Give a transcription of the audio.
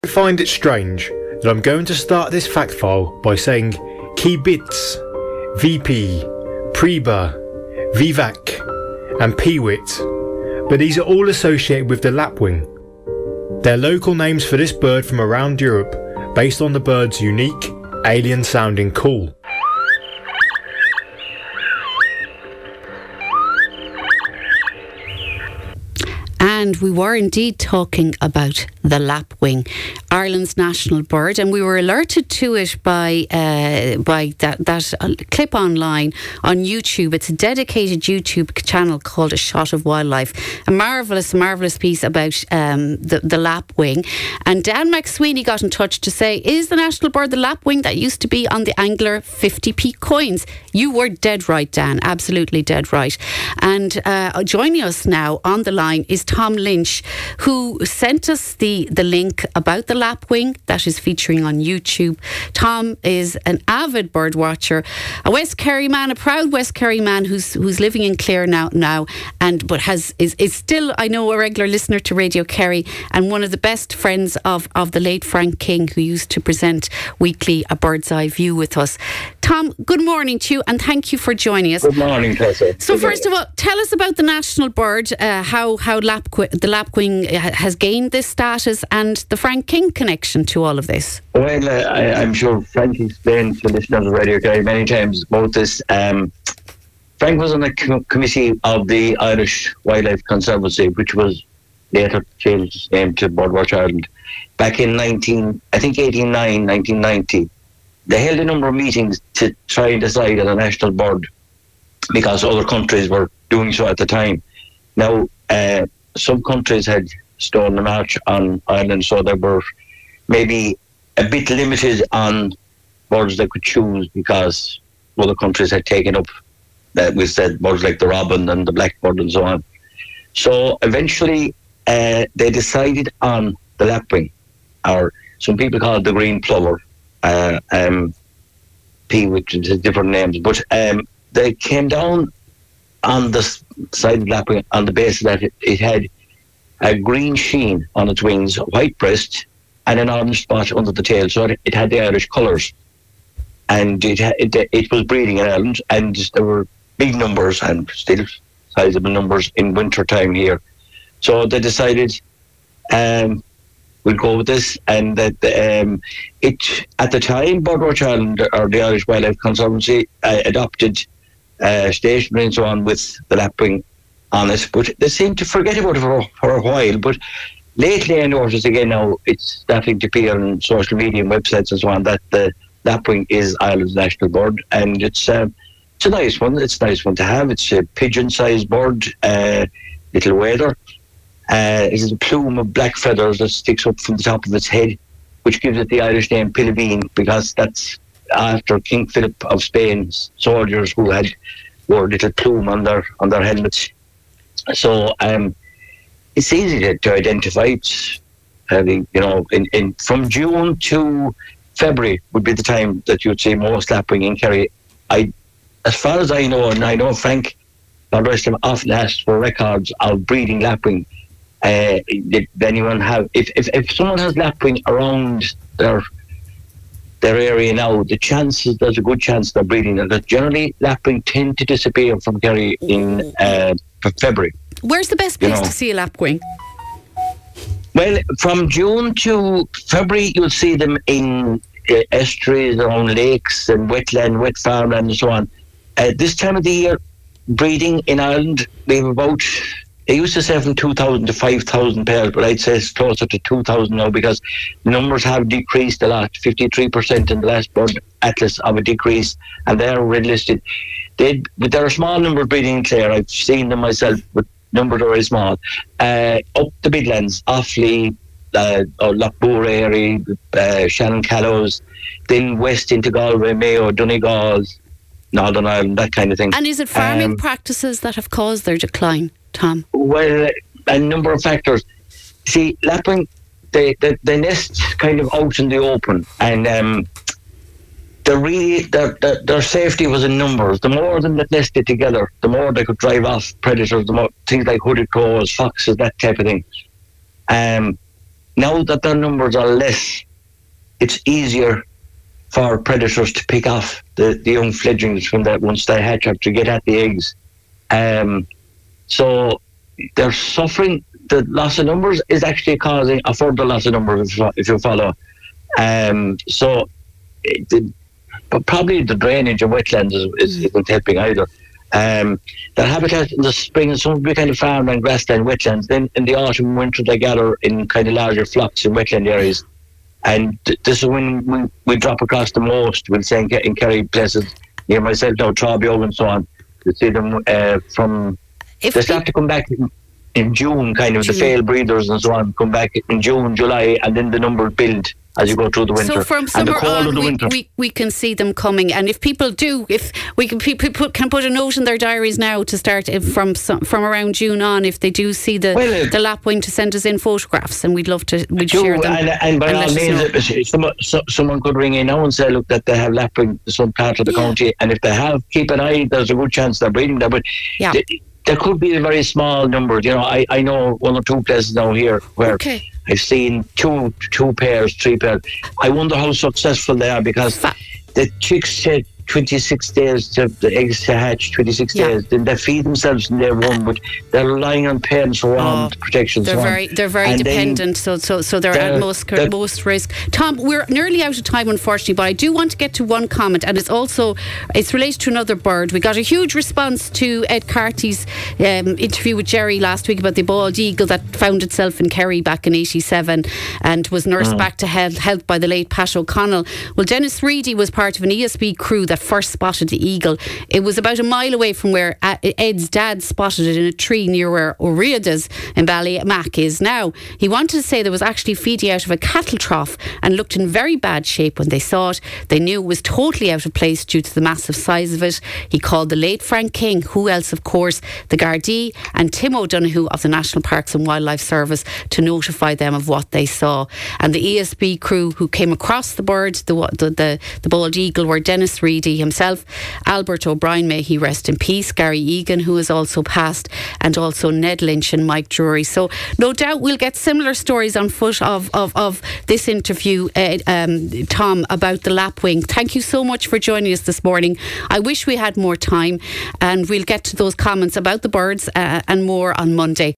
I find it strange that I'm going to start this fact file by saying Kibitz, VP, Preba, Vivak and Peewit, but these are all associated with the lapwing. They're local names for this bird from around Europe based on the bird's unique, alien-sounding call. And we were indeed talking about the lapwing, Ireland's national bird, and we were alerted to it by that clip online on YouTube. It's a dedicated YouTube channel called A Shot of Wildlife. A marvellous piece about the lapwing. And Dan McSweeney got in touch to say, is the national bird the lapwing that used to be on the Angler 50p coins? You were dead right, Dan, absolutely dead right. And joining us now on the line is Tom Lynch, who sent us the link about the lapwing that is featuring on YouTube. Tom is an avid bird watcher, a West Kerry man, a proud West Kerry man who's living in Clare now, but is still, I know, a regular listener to Radio Kerry and one of the best friends of the late Frank King, who used to present weekly A Bird's Eye View with us. Tom, good morning to you and thank you for joining us. Good morning, Tessa. So first of all, tell us about the national bird, how the lapwing has gained this status and the Frank King connection to all of this. Well, I'm sure Frank explained to listeners of Radio Kerry many times about this. Frank was on the committee of the Irish Wildlife Conservancy, which was later changed its name to Birdwatch Ireland. Back in 1990, they held a number of meetings to try and decide on a national bird because other countries were doing so at the time. Now, some countries had stolen the march on Ireland, so they were maybe a bit limited on birds they could choose because other countries had taken up, that we said, birds like the robin and the blackbird and so on. So eventually they decided on the lapwing, or some people call it the green plover, which is different names, but they came down on the side of the lapwing on the basis that it had a green sheen on its wings, a white breast, and an orange spot under the tail. So it had the Irish colours. And it was breeding in Ireland, and there were big numbers and still sizable numbers in winter time here. So they decided we'll go with this, and that it at the time Birdwatch Ireland or the Irish Wildlife Conservancy adopted stationery and so on with the lapwing on it, but they seem to forget about it for a while. But lately I noticed again now it's starting to appear on social media and websites and so on that the lapwing is Ireland's national bird, and it's a nice one. It's a nice one to have. It's a pigeon-sized bird, little wadder. It has a plume of black feathers that sticks up from the top of its head, which gives it the Irish name Pilibhine, because that's after King Philip of Spain's soldiers who had wore a little plume on their helmets. So it's easy to identify. It's from June to February would be the time that you'd see most lapwing in Kerry. As far as I know, and I know Frank Van Restum often asks for records of breeding lapwing. Did anyone have? If someone has lapwing around their area now, there's a good chance they're breeding. That generally lapwing tend to disappear from Kerry in February. Where's the best place to see a lapwing? Well, from June to February, you'll see them in estuaries, around lakes and wetland, wet farmland and so on. This time of the year, breeding in Ireland, we have about, they used to say from 2,000 to 5,000 pairs, but I'd say it's closer to 2,000 now because numbers have decreased a lot. 53% in the last bird atlas of a decrease, and they're red listed. But there are small numbers breeding in Clare. I've seen them myself, but numbers are very small. Up the Midlands, Offaly, Lochbure area, Shannon Callows, then west into Galway, Mayo, Donegal, Northern Ireland, that kind of thing. And is it farming practices that have caused their decline, Tom? Well, a number of factors. See, lapwing, they nest kind of out in the open, and their safety was in numbers. The more of them that nested together, the more they could drive off predators, the more things like hooded crows, foxes, that type of thing. now that their numbers are less, it's easier for predators to pick off the young fledglings from that once they hatch up to get at the eggs. So they're suffering. The loss of numbers is actually causing a further loss of numbers, if you follow. But probably the drainage of wetlands isn't helping either. Their habitat in the spring is some kind of farmland, grassland, wetlands. Then in the autumn and winter they gather in kind of larger flocks in wetland areas. And this is when we drop across the most, we'll say in Kerry places, near myself now, Trabio and so on. You see them they start to come back in June, kind of. The failed breeders and so on come back in June, July, and then the numbers build as you go through the winter. So from summer on, we can see them coming. And if people do, if we can put a note in their diaries now to start from around June on, if they do see the lapwing, to send us in photographs, and we'd share them. And by all means, someone could ring in now and say, look, that they have lapwing in some part of the county, and if they have, keep an eye. There's a good chance they're breeding there, but there could be a very small number. You know, I know one or two places now here where I've seen two pairs, 3 pairs. I wonder how successful they are, because the chicks take 26 days to the eggs to hatch, 26 days. Then they feed themselves in day one, but they're relying on parents for protection. They're very dependent, so they're at most risk. Tom, we're nearly out of time, unfortunately, but I do want to get to one comment, and it's related to another bird. We got a huge response to Ed Carty's interview with Jerry last week about the bald eagle that found itself in Kerry back in 87 and was nursed back to health by the late Pat O'Connell. Well, Dennis Reedy was part of an ESB crew that first spotted the eagle. It was about a mile away from where Ed's dad spotted it in a tree near where O'Riordan's in Ballymac is now. He wanted to say there was actually feeding out of a cattle trough and looked in very bad shape when they saw it. They knew it was totally out of place due to the massive size of it. He called the late Frank King, who else of course, the Gardaí, and Tim O'Donoghue of the National Parks and Wildlife Service to notify them of what they saw. And the ESB crew who came across the bird, the bald eagle, were Dennis Reedy himself, Albert O'Brien, may he rest in peace, Gary Egan, who has also passed, and also Ned Lynch and Mike Drury. So no doubt we'll get similar stories on foot of this interview, Tom, about the lapwing. Thank you so much for joining us this morning. I wish we had more time, and we'll get to those comments about the birds and more on Monday.